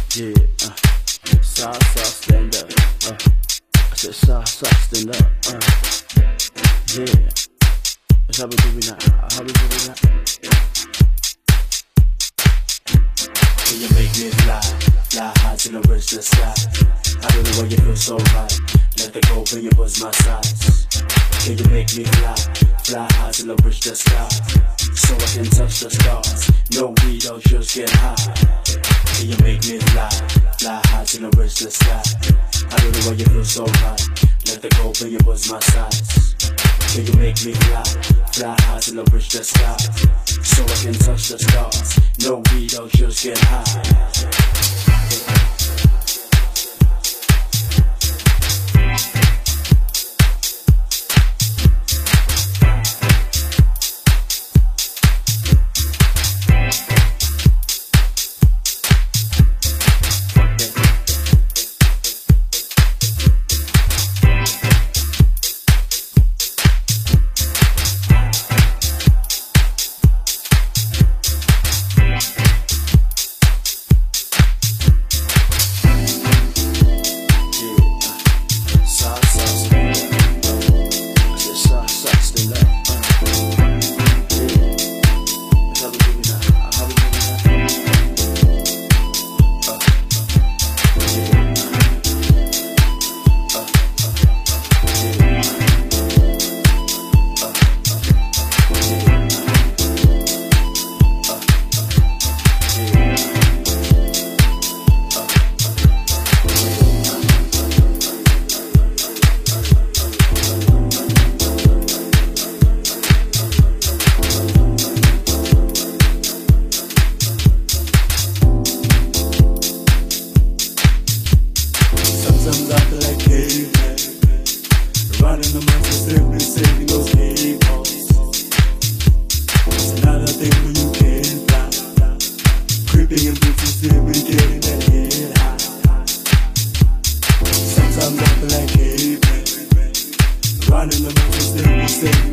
Yeah, side, stand up. I said side, stand up. Yeah, that's how we do it now. How we do it now? Can you make me fly high till I reach the sky? I don't know why you feel so right. Let the go when you buzz my sides. Can you make me fly high till I reach the sky? So I can touch the stars. No, we don't just get high. Can you make me fly high till I reach the sky? I don't know why you feel so right. Let the go when you buzz my sides. Can you make me fly high till I reach the sky? So I can touch the stars. No, we don't just get high. Sometimes I feel like caveman, running the months and simply saving those people. It's another thing when you can't fly, creeping in boots and still be getting that head high. Sometimes I feel like caveman, running the months and simply saving